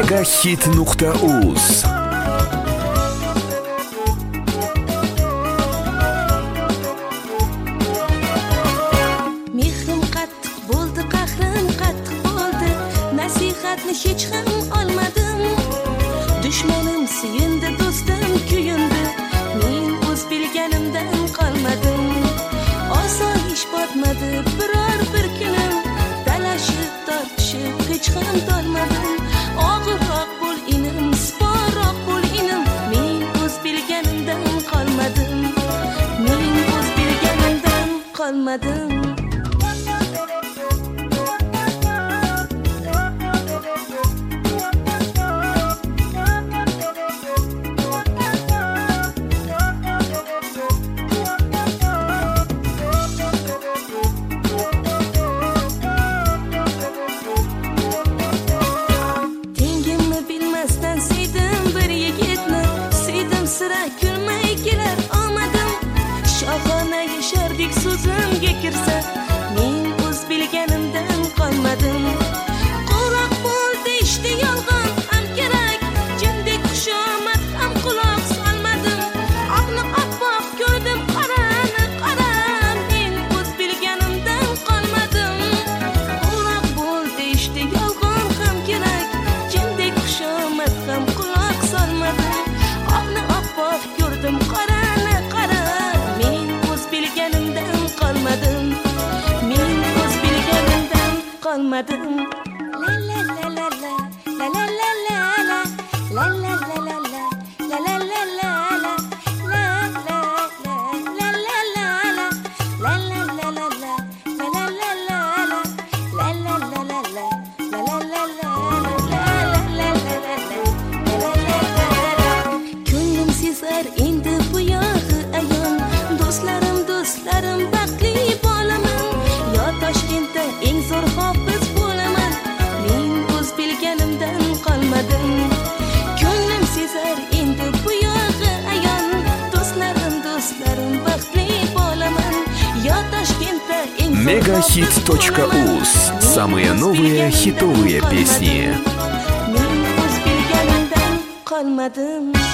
megahit.uz. Mehrim qattiq bo'ldi, qahrim qattiq bo'ldi. Nasihatni hech ham olmadim. Dushmanim suyundi, do'stim kuyundi. Men o'z bilganimdan qolmadim. Osoyish botmadi biror bir kunim. Talashib tortishib hech ham tolmadim. Og'irroq bo'l inim, siporroq bo'l inim. Men o'z bilganimdan qolmadim. Men o'z bilganimdan qolmadim. Tengimni bilmasdan sevdim bir yigitni. Sevdim sira kulmay kelar omadim. Shohona yashardik so'zimga kirsa. Men o'z bilganimdan qolmadim. Quloq bo'ldi ishdi yolg'on ham kerak. Jindek xushomad ham quloq solmadim. Oqni oppoq ko'rdim, qorani qora. Men o'z bilganimdan qolmadim. Quloq bo'ldi ishdi yolg'on ham kerak. Jindek xushomad ham quloq solmadim. Oqni oppoq ko'rdim, qorani qora. Men o'z bilganimdan qolmadim. Men o'z bilganimdan qolmadim. La la la la la la la la la la la la la la la la la la la ko'nglim sezar endi bu yog'i ayon. Do'stlarim baxtli bo'laman. Yo Toshkentda eng zo'r hofiz bo'laman. Men o'z bilganimdan qolmadim. Ko'nglim sezar endi bu yog'i ayon. Do'stlarim baxtli bo'laman. Yo Toshkentda eng zo'r megahit.uz. Самые новые хитовые песни. Men o'z bilganimdan qolmadim.